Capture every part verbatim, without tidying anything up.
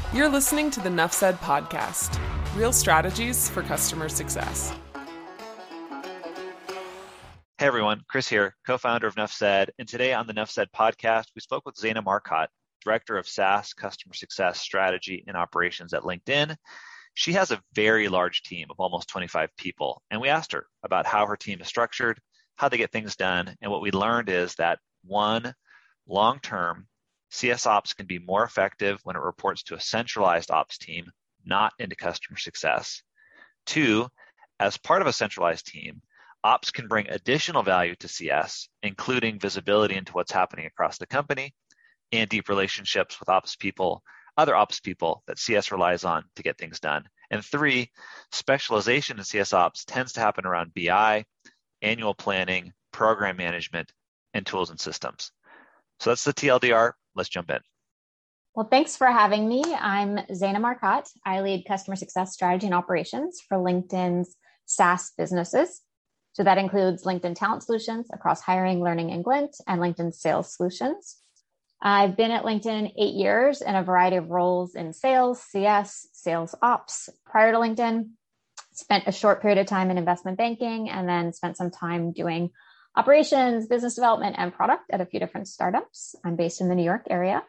You're listening to the Nuff Said podcast, real strategies for customer success. Hey everyone, Chris here, co-founder of Nuff Said, and today on the Nuff Said podcast, we spoke with Zaina Marcotte, Director of SaaS Customer Success Strategy and Operations at LinkedIn. She has a very large team of almost twenty-five people, and we asked her about how her team is structured, how they get things done, and what we learned is that one, long-term, C S Ops can be more effective when it reports to a centralized ops team, not into customer success. Two, as part of a centralized team, ops can bring additional value to C S, including visibility into what's happening across the company and deep relationships with ops people, other ops people that C S relies on to get things done. And three, specialization in C S Ops tends to happen around B I, annual planning, program management, and tools and systems. So that's the T L D R. Let's jump in. Well, thanks for having me. I'm Zaina Marcotte. I lead customer success strategy and operations for LinkedIn's SaaS businesses. So that includes LinkedIn Talent Solutions across hiring, learning, and Glint, and LinkedIn Sales Solutions. I've been at LinkedIn eight years in a variety of roles in sales, C S, sales ops. Prior to LinkedIn, spent a short period of time in investment banking, and then spent some time doing operations, business development, and product at a few different startups. I'm based in the New York area.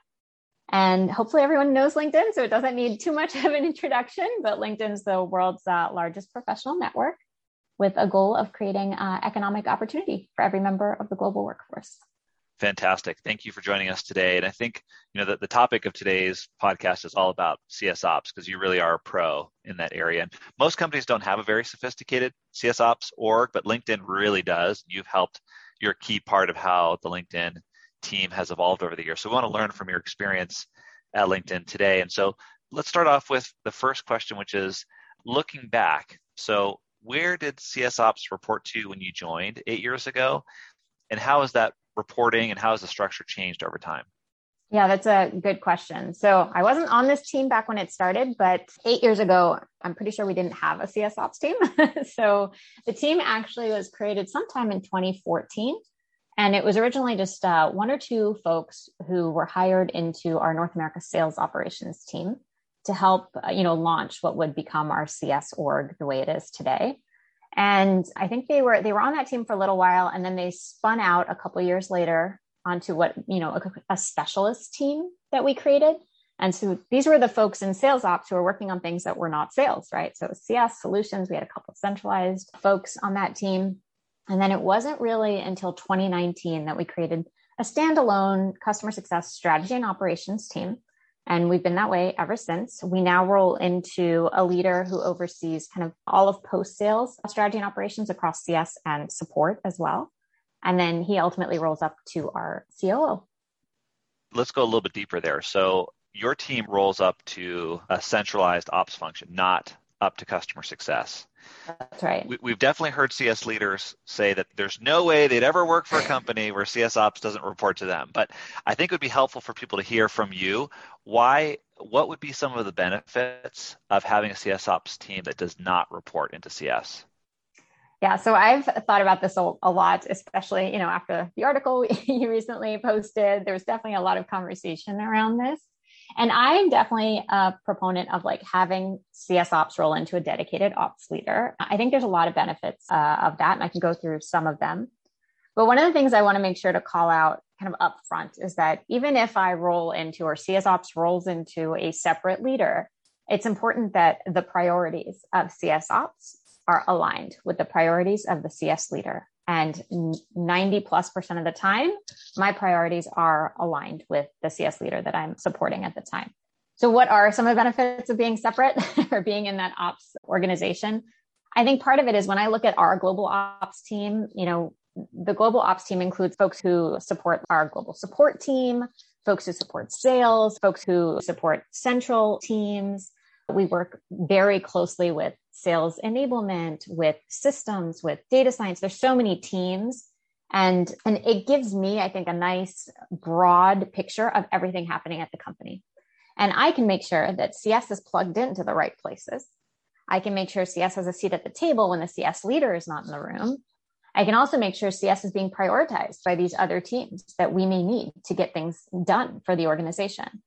And hopefully everyone knows LinkedIn, so it doesn't need too much of an introduction, but LinkedIn's the world's uh, largest professional network with a goal of creating uh, economic opportunity for every member of the global workforce. Fantastic. Thank you for joining us today. And I think, you know, that the topic of today's podcast is all about C S Ops because you really are a pro in that area. And most companies don't have a very sophisticated C S Ops org, but LinkedIn really does. You've helped, you're a key part of how the LinkedIn team has evolved over the years. So we want to learn from your experience at LinkedIn today. And so let's start off with the first question, which is looking back. So where did C S Ops report to when you joined eight years ago? And how is that reporting and how has the structure changed over time? Yeah, that's a good question. So I wasn't on this team back when it started, but eight years ago, I'm pretty sure we didn't have a C S Ops team. So the team actually was created sometime in twenty fourteen. And it was originally just uh, one or two folks who were hired into our North America sales operations team to help, uh, you know, launch what would become our C S org the way it is today. And I think they were they were on that team for a little while, and then they spun out a couple of years later onto what, you know, a, a specialist team that we created. And so these were the folks in sales ops who were working on things that were not sales, right? So it was C S solutions. We had a couple of centralized folks on that team. And then it wasn't really until twenty nineteen that we created a standalone customer success strategy and operations team. And we've been that way ever since. We now roll into a leader who oversees kind of all of post-sales strategy and operations across C S and support as well. And then he ultimately rolls up to our C O O. Let's go a little bit deeper there. So your team rolls up to a centralized ops function, not up to customer success. That's right. We, we've definitely heard C S leaders say that there's no way they'd ever work for a company where C S Ops doesn't report to them. But I think it would be helpful for people to hear from you why, what would be some of the benefits of having a C S Ops team that does not report into C S? Yeah, so I've thought about this a, a lot, especially, you know, after the article you recently posted. There was definitely a lot of conversation around this. And I'm definitely a proponent of like having C S Ops roll into a dedicated ops leader. I think there's a lot of benefits uh, of that, and I can go through some of them. But one of the things I want to make sure to call out kind of upfront is that even if I roll into, or C S Ops rolls into a separate leader, it's important that the priorities of C S Ops are aligned with the priorities of the C S leader. And ninety plus percent of the time, my priorities are aligned with the C S leader that I'm supporting at the time. So what are some of the benefits of being separate or being in that ops organization? I think part of it is when I look at our global ops team, you know, the global ops team includes folks who support our global support team, folks who support sales, folks who support central teams. We work very closely with sales enablement, with systems, with data science. There's so many teams. And, and it gives me, I think, a nice broad picture of everything happening at the company. And I can make sure that C S is plugged into the right places. I can make sure C S has a seat at the table when the C S leader is not in the room. I can also make sure C S is being prioritized by these other teams that we may need to get things done for the organization.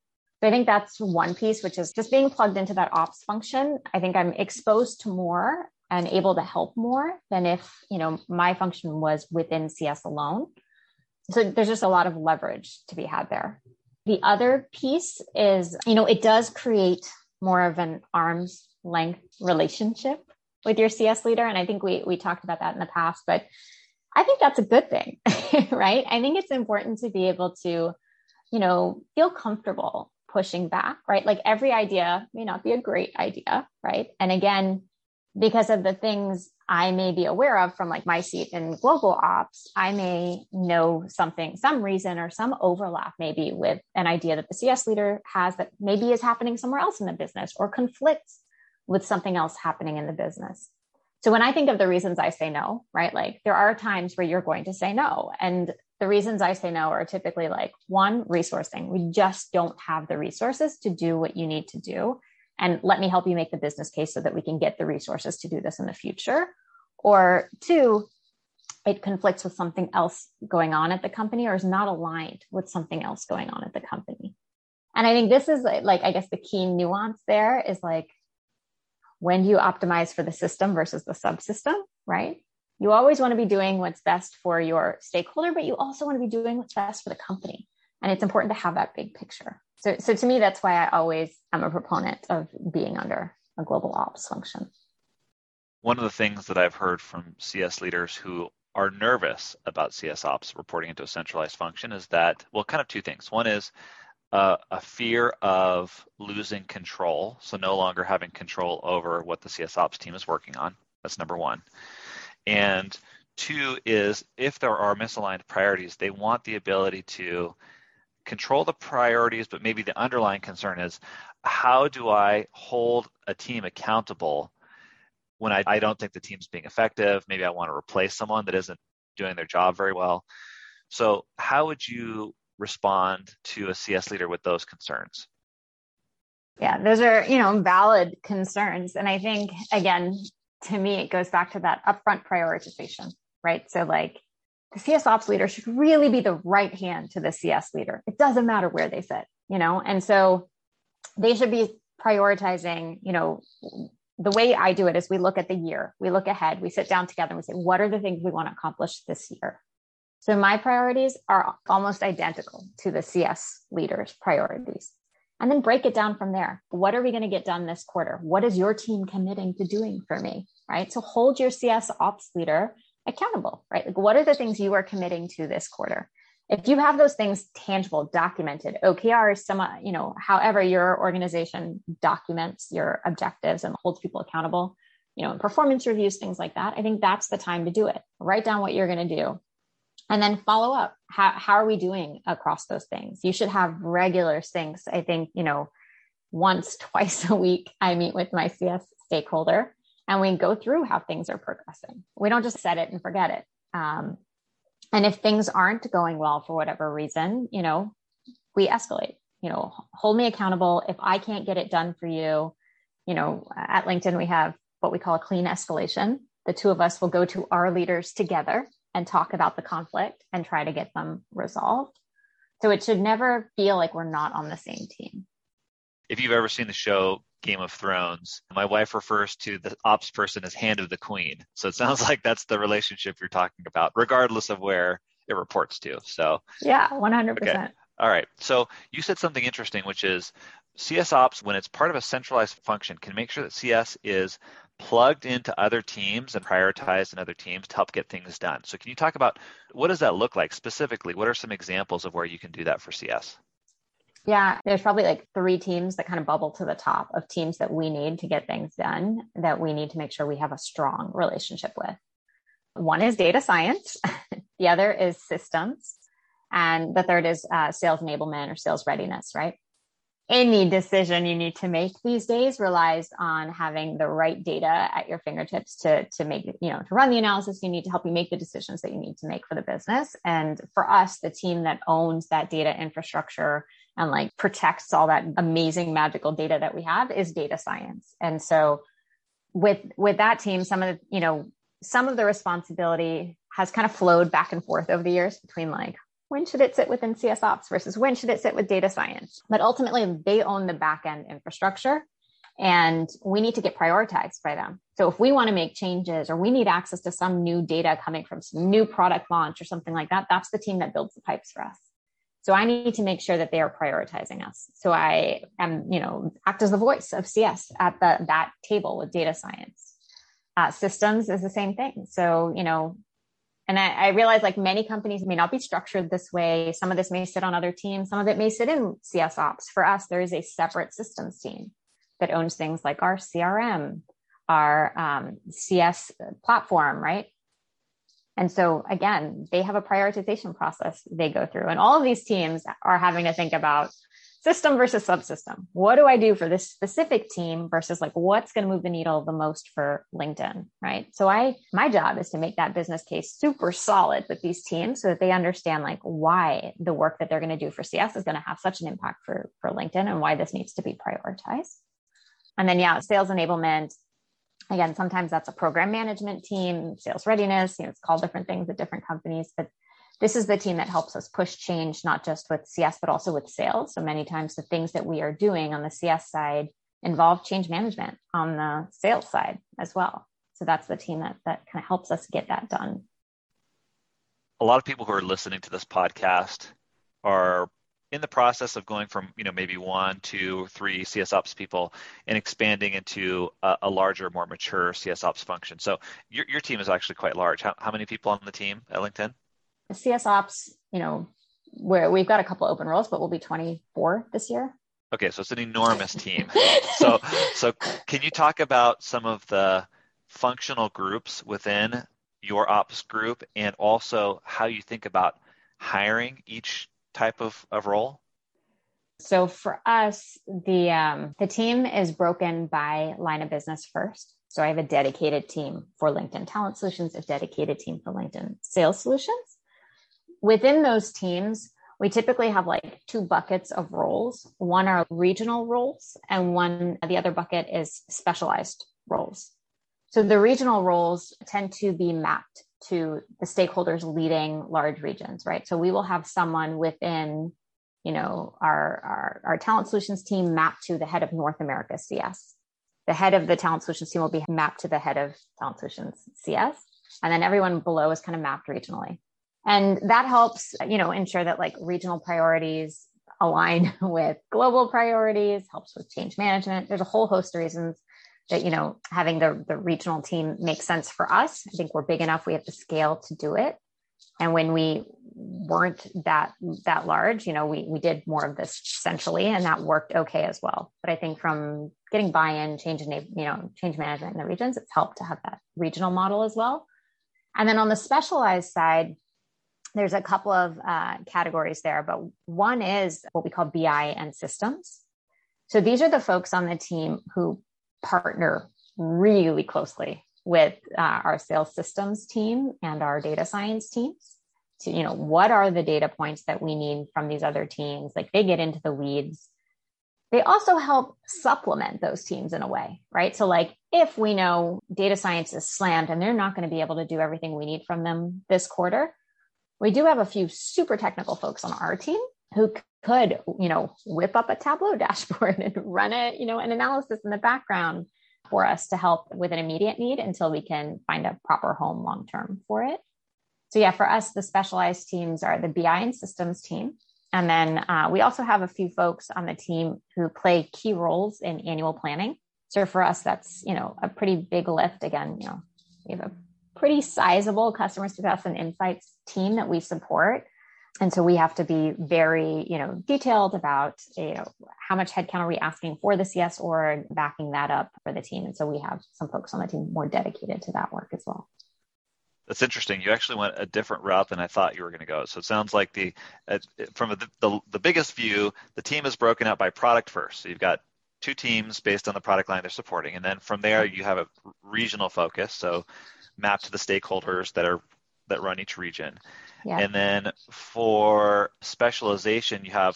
So I think that's one piece, which is just being plugged into that ops function. I think I'm exposed to more and able to help more than if, you know, my function was within C S alone. So there's just a lot of leverage to be had there. The other piece is, you know, it does create more of an arm's length relationship with your C S leader. And I think we we talked about that in the past, but I think that's a good thing, right? I think it's important to be able to, you know, feel comfortable pushing back, right? Like every idea may not be a great idea, right? And again, because of the things I may be aware of from like my seat in global ops, I may know something, some reason or some overlap maybe with an idea that the C S leader has that maybe is happening somewhere else in the business or conflicts with something else happening in the business. So when I think of the reasons I say no, right? Like there are times where you're going to say no. And the reasons I say no are typically like one, resourcing. We just don't have the resources to do what you need to do. And let me help you make the business case so that we can get the resources to do this in the future. Or two, it conflicts with something else going on at the company or is not aligned with something else going on at the company. And I think this is like, I guess the key nuance there is like, when do you optimize for the system versus the subsystem, right? You always want to be doing what's best for your stakeholder, but you also want to be doing what's best for the company. And it's important to have that big picture. So, so to me, that's why I always am a proponent of being under a global ops function. One of the things that I've heard from C S leaders who are nervous about C S ops reporting into a centralized function is that, well, kind of two things. One is uh, a fear of losing control, so no longer having control over what the C S ops team is working on. That's number one. And two is if there are misaligned priorities, they want the ability to control the priorities, but maybe the underlying concern is, how do I hold a team accountable when I, I don't think the team's being effective? Maybe I want to replace someone that isn't doing their job very well. So how would you respond to a C S leader with those concerns? Yeah, those are, you know, valid concerns. And I think, again, to me, it goes back to that upfront prioritization, right? So like the C S ops leader should really be the right hand to the C S leader. It doesn't matter where they sit, you know? And so they should be prioritizing, you know, the way I do it is we look at the year, we look ahead, we sit down together and we say, what are the things we want to accomplish this year? So my priorities are almost identical to the C S leader's priorities. And then break it down from there. What are we going to get done this quarter? What is your team committing to doing for me, right? So hold your C S ops leader accountable, right? Like what are the things you are committing to this quarter? If you have those things tangible, documented, O K Rs, some, you know, however your organization documents your objectives and holds people accountable, you know, performance reviews, things like that, I think that's the time to do it. Write down what you're going to do. And then follow up. How, how are we doing across those things? You should have regular syncs. I think, you know, once, twice a week, I meet with my C S stakeholder and we go through how things are progressing. We don't just set it and forget it. Um, and if things aren't going well for whatever reason, you know, we escalate, you know, hold me accountable. If I can't get it done for you, you know, at LinkedIn, we have what we call a clean escalation. The two of us will go to our leaders together and talk about the conflict and try to get them resolved. So it should never feel like we're not on the same team. If you've ever seen the show Game of Thrones, my wife refers to the ops person as Hand of the Queen. So it sounds like that's the relationship you're talking about, regardless of where it reports to. So yeah, one hundred percent. Okay. All right. So you said something interesting, which is C S ops, when it's part of a centralized function, can make sure that C S is plugged into other teams and prioritized in other teams to help get things done. So can you talk about what does that look like specifically? What are some examples of where you can do that for C S? Yeah, there's probably like three teams that kind of bubble to the top of teams that we need to get things done that we need to make sure we have a strong relationship with. One is data science. The other is systems. And the third is uh, sales enablement or sales readiness, right? Any decision you need to make these days relies on having the right data at your fingertips to, to make, you know, to run the analysis you need to help you make the decisions that you need to make for the business. And for us, the team that owns that data infrastructure and like protects all that amazing magical data that we have is data science. And so with, with that team, some of the, you know, some of the responsibility has kind of flowed back and forth over the years between like, when should it sit within C S Ops versus when should it sit with data science? But ultimately, they own the back-end infrastructure, and we need to get prioritized by them. So if we want to make changes or we need access to some new data coming from some new product launch or something like that, that's the team that builds the pipes for us. So I need to make sure that they are prioritizing us. So I am, you know, act as the voice of C S at the, that table with data science. Uh, systems is the same thing. So, you know, and I, I realize like many companies may not be structured this way. Some of this may sit on other teams. Some of it may sit in C S Ops. For us, there is a separate systems team that owns things like our C R M, our um, C S platform, right? And so again, they have a prioritization process they go through. And all of these teams are having to think about system versus subsystem. What do I do for this specific team versus like what's going to move the needle the most for LinkedIn, right? So I, my job is to make that business case super solid with these teams so that they understand like why the work that they're going to do for C S is going to have such an impact for, for LinkedIn and why this needs to be prioritized. And then, yeah, sales enablement. Again, sometimes that's a program management team, sales readiness, you know, it's called different things at different companies, but this is the team that helps us push change, not just with C S, but also with sales. So many times the things that we are doing on the C S side involve change management on the sales side as well. So that's the team that, that kind of helps us get that done. A lot of people who are listening to this podcast are in the process of going from, you know, maybe one, two, three C S Ops people and expanding into a, a larger, more mature C S Ops function. So your your team is actually quite large. How, how many people on the team at LinkedIn? The C S Ops, you know, where we've got a couple of open roles, but we'll be twenty-four this year. Okay, so it's an enormous team. So, so can you talk about some of the functional groups within your ops group and also how you think about hiring each type of, of role? So for us, the um, the team is broken by line of business first. So I have a dedicated team for LinkedIn Talent Solutions, a dedicated team for LinkedIn Sales Solutions. Within those teams, we typically have like two buckets of roles. One are regional roles, and one, the other bucket is specialized roles. So the regional roles tend to be mapped to the stakeholders leading large regions, right? So we will have someone within, you know, our, our, our talent solutions team mapped to the head of North America C S. The head of the talent solutions team will be mapped to the head of talent solutions C S. And then everyone below is kind of mapped regionally. And that helps, you know, ensure that like regional priorities align with global priorities, helps with change management. There's a whole host of reasons that, you know, having the, the regional team makes sense for us. I think we're big enough. We have the scale to do it. And when we weren't that, that large, you know, we, we did more of this centrally and that worked okay as well. But I think from getting buy-in, change, in, you know, change management in the regions, it's helped to have that regional model as well. And then on the specialized side, there's a couple of uh, categories there, but one is what we call B I and systems. So these are the folks on the team who partner really closely with uh, our sales systems team and our data science teams. So, you know, what are the data points that we need from these other teams? Like they get into the weeds. They also help supplement those teams in a way, right? So like if we know data science is slammed and they're not going to be able to do everything we need from them this quarter, we do have a few super technical folks on our team who could, you know, whip up a Tableau dashboard and run a, you know, an analysis in the background for us to help with an immediate need until we can find a proper home long-term for it. So yeah, for us, the specialized teams are the B I and systems team. And then uh, we also have a few folks on the team who play key roles in annual planning. So for us, that's, you know, a pretty big lift. Again, you know, we have a pretty sizable customer success and insights team that we support. And so we have to be very, you know, detailed about, you know, how much headcount are we asking for the C S org, backing that up for the team. And so we have some folks on the team more dedicated to that work as well. That's interesting. You actually went a different route than I thought you were going to go. So it sounds like the uh, from the, the the biggest view, the team is broken out by product first. So you've got two teams based on the product line they're supporting. And then from there, you have a regional focus. So map to the stakeholders that are that run each region. Yeah. And then for specialization, you have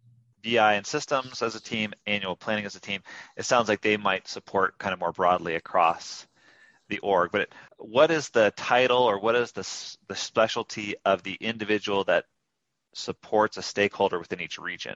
B I and systems as a team, annual planning as a team. It sounds like they might support kind of more broadly across the org. But it, what is the title or what is the the specialty of the individual that supports a stakeholder within each region?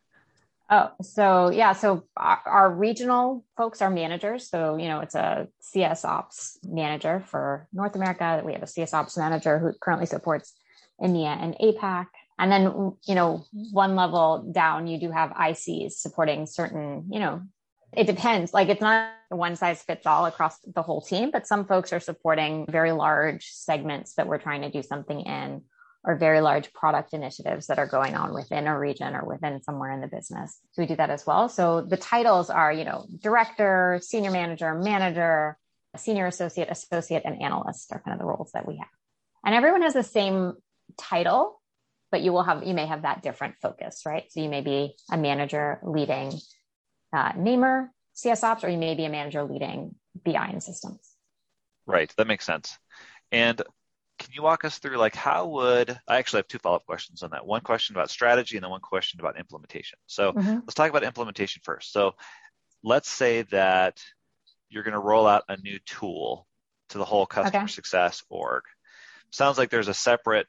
Oh, so yeah, so our, our regional folks are managers. So, you know, it's a C S Ops manager for North America. We have a C S Ops manager who currently supports EMEA and APAC. And then, you know, one level down, you do have I Cs supporting certain, you know, it depends. Like it's not one size fits all across the whole team, but some folks are supporting very large segments that we're trying to do something in, or very large product initiatives that are going on within a region or within somewhere in the business. So we do that as well. So the titles are, you know, director, senior manager, manager, senior associate, associate, and analyst are kind of the roles that we have. And everyone has the same title, but you will have, you may have that different focus, right? So you may be a manager leading uh, Namer C S Ops, or you may be a manager leading B I and systems. Right. That makes sense. And can you walk us through, like, how would, I actually have two follow-up questions on that. One question about strategy and then one question about implementation. So mm-hmm. let's talk about implementation first. So let's say that you're going to roll out a new tool to the whole customer okay. success org. Sounds like there's a separate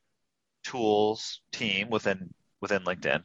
tools team within within LinkedIn,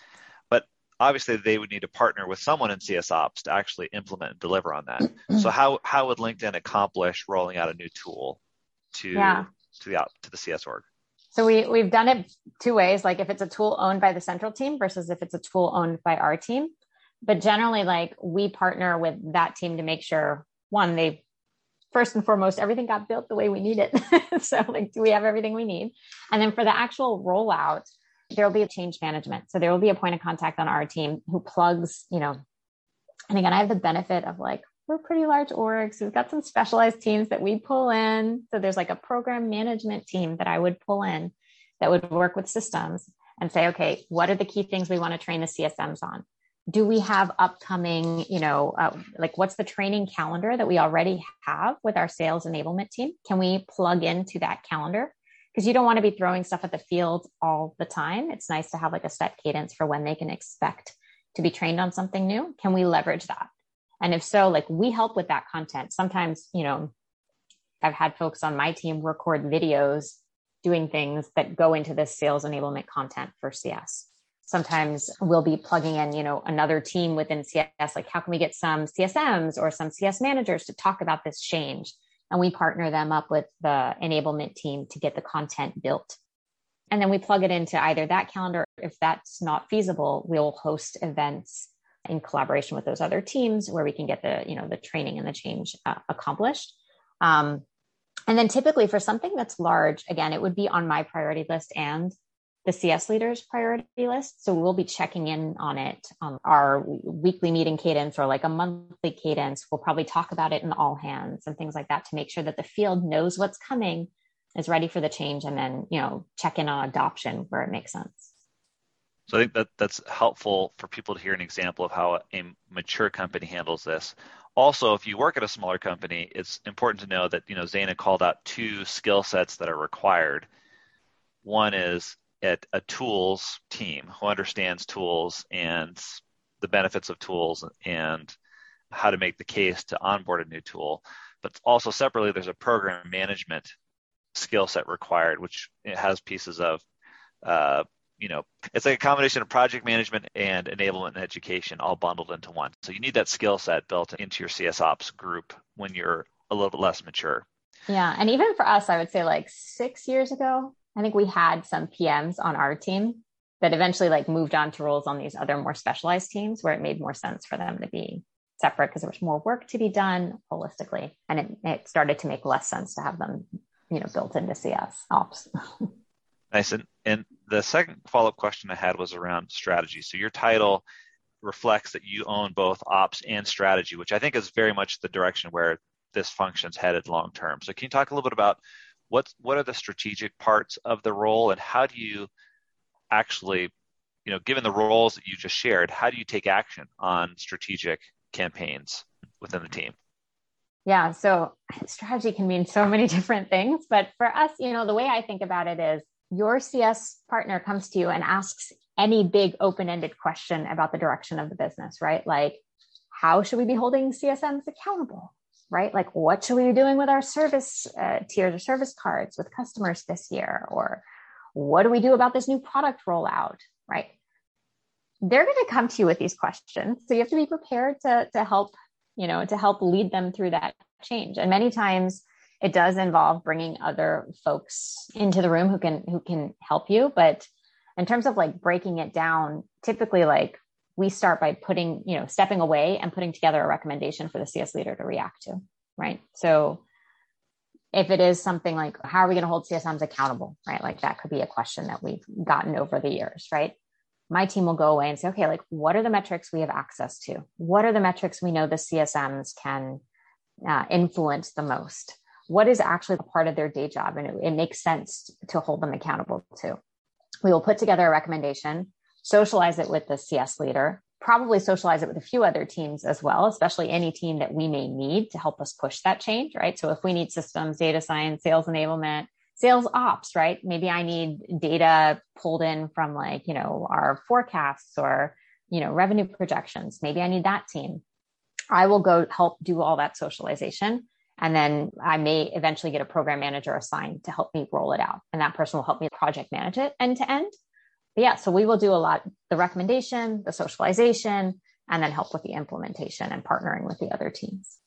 but obviously they would need to partner with someone in C S Ops to actually implement and deliver on that. So how how would LinkedIn accomplish rolling out a new tool to yeah. to the to the C S org? So we we've done it two ways, like if it's a tool owned by the central team versus if it's a tool owned by our team. But generally, like we partner with that team to make sure, one, they first and foremost, everything got built the way we need it. So like, do we have everything we need? And then for the actual rollout, there will be a change management. So there will be a point of contact on our team who plugs, you know, and again, I have the benefit of like, we're pretty large orgs. We've got some specialized teams that we pull in. So there's like a program management team that I would pull in that would work with systems and say, okay, what are the key things we want to train the C S Ms on? Do we have upcoming, you know, uh, like what's the training calendar that we already have with our sales enablement team? Can we plug into that calendar? Because you don't want to be throwing stuff at the field all the time. It's nice to have like a set cadence for when they can expect to be trained on something new. Can we leverage that? And if so, like we help with that content. Sometimes, you know, I've had folks on my team record videos doing things that go into this sales enablement content for C S. Sometimes we'll be plugging in, you know, another team within C S, like how can we get some C S Ms or some C S managers to talk about this change? And we partner them up with the enablement team to get the content built. And then we plug it into either that calendar. If that's not feasible, we'll host events in collaboration with those other teams where we can get the, you know, the training and the change uh, accomplished. Um, and then typically for something that's large, again, it would be on my priority list and the C S leaders priority list. So we'll be checking in on it on our weekly meeting cadence or like a monthly cadence. We'll probably talk about it in all hands and things like that to make sure that the field knows what's coming, is ready for the change, and then, you know, check in on adoption where it makes sense. So I think that that's helpful for people to hear an example of how a mature company handles this. Also, if you work at a smaller company, it's important to know that, you know, Zaina called out two skill sets that are required. One is at a tools team who understands tools and the benefits of tools and how to make the case to onboard a new tool. But also separately, there's a program management skill set required, which it has pieces of, uh, you know, it's like a combination of project management and enablement and education all bundled into one. So you need that skill set built into your C S Ops group when you're a little bit less mature. Yeah. And even for us, I would say like six years ago, I think we had some P Ms on our team that eventually like moved on to roles on these other more specialized teams where it made more sense for them to be separate because there was more work to be done holistically. And it, it started to make less sense to have them, you know, built into C S Ops. Nice. And, and the second follow-up question I had was around strategy. So your title reflects that you own both ops and strategy, which I think is very much the direction where this function's headed long-term. So can you talk a little bit about what what are the strategic parts of the role, and how do you actually, you know, given the roles that you just shared, how do you take action on strategic campaigns within the team? Yeah, so strategy can mean so many different things, but for us, you know, the way I think about it is your C S partner comes to you and asks any big open-ended question about the direction of the business, right? Like, how should we be holding C S Ms accountable? Right? Like, what should we be doing with our service uh, tiers or service cards with customers this year? Or What do we do about this new product rollout, right? They're going to come to you with these questions. So you have to be prepared to, to help, you know, to help lead them through that change. And many times it does involve bringing other folks into the room who can, who can help you. But in terms of like breaking it down, typically like we start by putting, you know, stepping away and putting together a recommendation for the C S leader to react to, right? So if it is something like, how are we going to hold C S Ms accountable, right? Like that could be a question that we've gotten over the years, right? My team will go away and say, okay, like what are the metrics we have access to? What are the metrics we know the C S Ms can uh, influence the most? What is actually a part of their day job? And it, it makes sense to hold them accountable to. We will put together a recommendation, socialize it with the C S leader, probably socialize it with a few other teams as well, especially any team that we may need to help us push that change, right? So if we need systems, data science, sales enablement, sales ops, right? Maybe I need data pulled in from like, you know, our forecasts or, you know, revenue projections. Maybe I need that team. I will go help do all that socialization. And then I may eventually get a program manager assigned to help me roll it out. And that person will help me project manage it end to end. But yeah, so we will do a lot, the recommendation, the socialization, and then help with the implementation and partnering with the other teams.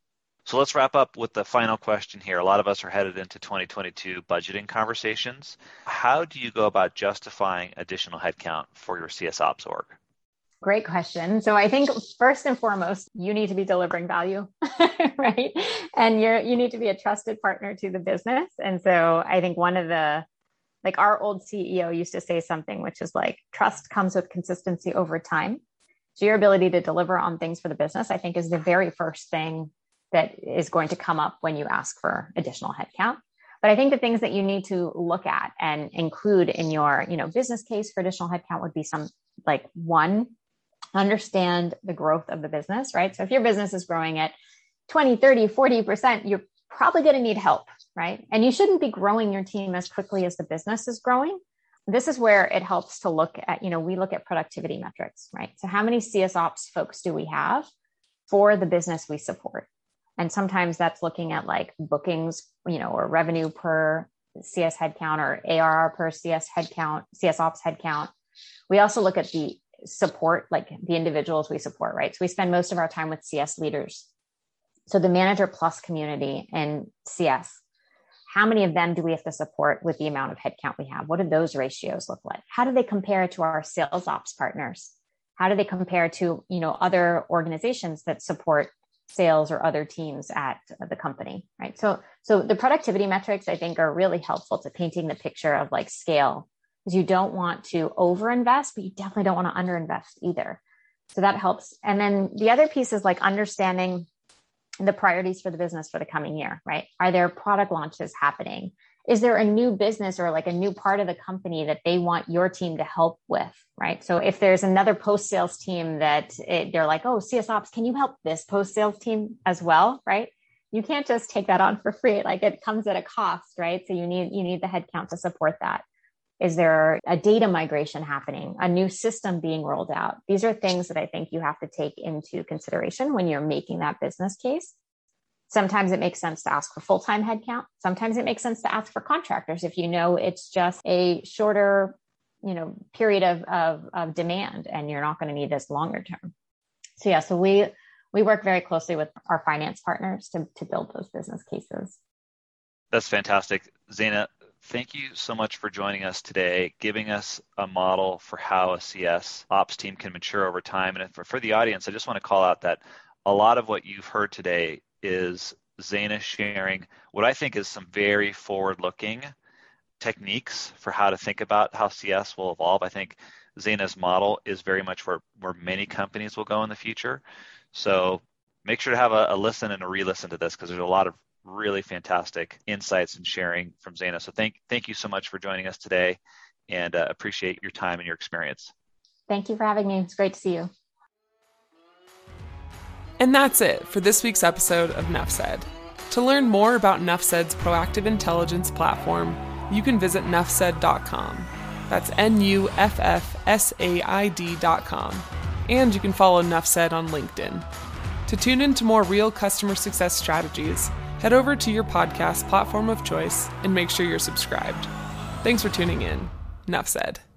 So let's wrap up with the final question here. A lot of us are headed into twenty twenty-two budgeting conversations. How do you go about justifying additional headcount for your C S Ops org? Great question. So I think first and foremost, you need to be delivering value, right? And you're, you need to be a trusted partner to the business. And so I think one of the, like our old C E O used to say something, which is like, trust comes with consistency over time. So your ability to deliver on things for the business, I think is the very first thing that is going to come up when you ask for additional headcount. But I think the things that you need to look at and include in your, you know, business case for additional headcount would be some, like one, understand the growth of the business, right? So if your business is growing at twenty, thirty, forty percent, you're probably going to need help, right? And you shouldn't be growing your team as quickly as the business is growing. This is where it helps to look at, you know, we look at productivity metrics, right? So how many C S Ops folks do we have for the business we support? And sometimes that's looking at like bookings, you know, or revenue per C S headcount or A R R per C S headcount, C S Ops headcount. We also look at the support, like the individuals we support, right? So we spend most of our time with C S leaders. So the manager plus community in C S, how many of them do we have to support with the amount of headcount we have? What do those ratios look like? How do they compare to our sales ops partners? How do they compare to, you know, other organizations that support sales or other teams at the company, right? So, so the productivity metrics, I think, are really helpful to painting the picture of like scale, because you don't want to overinvest, but you definitely don't want to underinvest either. So that helps. And then the other piece is like understanding the priorities for the business for the coming year, right? Are there product launches happening? Is there a new business or like a new part of the company that they want your team to help with, right? So if there's another post-sales team that it, they're like, oh, C S Ops, can you help this post-sales team as well, right? You can't just take that on for free. Like it comes at a cost, right? So you need, you need the headcount to support that. Is there a data migration happening, a new system being rolled out? These are things that I think you have to take into consideration when you're making that business case. Sometimes it makes sense to ask for full-time headcount. Sometimes it makes sense to ask for contractors if you know it's just a shorter, you know, period of, of, of demand and you're not going to need this longer term. So yeah, so we we work very closely with our finance partners to, to build those business cases. That's fantastic. Zaina, thank you so much for joining us today, giving us a model for how a C S ops team can mature over time. And for, for the audience, I just want to call out that a lot of what you've heard today is Zaina sharing what I think is some very forward-looking techniques for how to think about how C S will evolve. I think Zaina's model is very much where, where many companies will go in the future. So make sure to have a, a listen and a re-listen to this, because there's a lot of really fantastic insights and sharing from Zaina. So thank thank you so much for joining us today, and uh, appreciate your time and your experience. Thank you for having me. It's great to see you. And that's it for this week's episode of Nuff Said. To learn more about Nuffsaid's proactive intelligence platform, you can visit nuff said dot com. That's N U F F S A I D dot com. And you can follow Nuffsaid on LinkedIn. To tune into more real customer success strategies, head over to your podcast platform of choice and make sure you're subscribed. Thanks for tuning in. Enough said.